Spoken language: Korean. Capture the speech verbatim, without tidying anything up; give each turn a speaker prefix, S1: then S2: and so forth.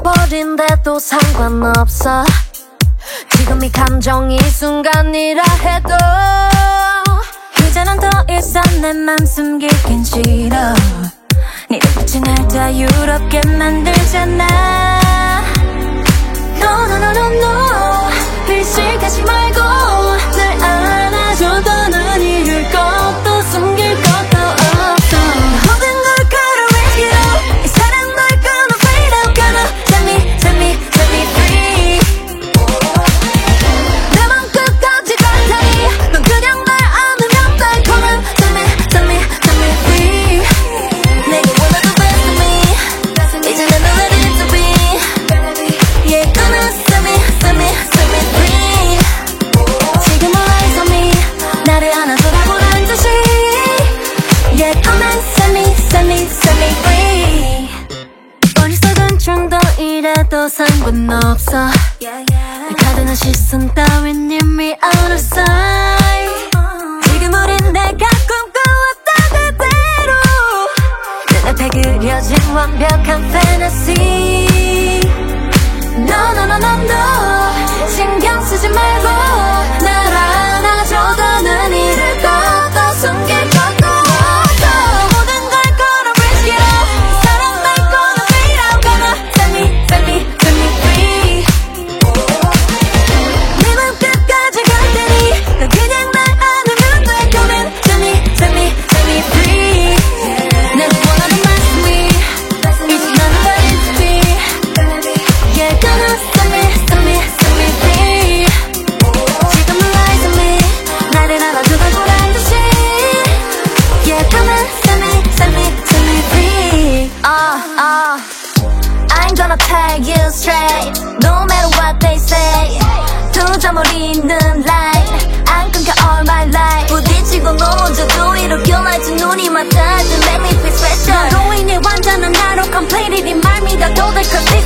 S1: 잊어버린데도 상관없어. 지금 이 감정이 순간이라 해도
S2: 이제는 더 이상 내 맘 숨기긴 싫어. 네 눈빛이 날 자유롭게 만들잖아. No no no no no 의식하지 말고 날 안아줘. 더는 잃을 것도 숨길 것도 없어. 모든 걸 걸어 risk it all. 이 사랑 널 gonna fade out. Gonna set me set me set me free. 내 맘 끝까지 갈 테니 넌 그냥 날 안으면 돼. Come on set me set me set me free. 내가 원하던 best of me 이제 난 ready to be. Yeah gonna set me set me set me free. 지금 eyes on me 나를 안아줘라고란 듯이. Yeah come on set me set me set me free. 어리석은 충동이라도 상관없어. 가득한 시선 따윈 이미 out of sight. 지금 우린 내가 꿈꿔왔던 그대로 눈앞에 그려진 완벽한 fantasy. No no no no no 신경 쓰지 말고 날 안아줘. 더는 잃을 것도 숨길 것도 없어. 모든 걸 걸어 risk it all. 이 사랑 날 gonna fade out. Gonna set me set me set me free. 네 맘 끝까지 갈 테니 넌 그냥 날 안으면 돼. Come in set me set me set me free. 내가 원하는 말씀이 이제 나는 ready to be. Yeah gonna set me set me set me free. 지금 eyes on me 나를 안아줘가 보란 듯이. Yeah come on set me set me set me free. Uh uh I ain't gonna tell you straight no matter what they say. 두 점을 잇는 line 안 끊겨 all my life. 부딪히고 넘어져도 이렇게 날지 눈이 맞닿아. Make me feel special. 너로 인해 완전한 나로 completely 네 말 믿어도 돼. Cause this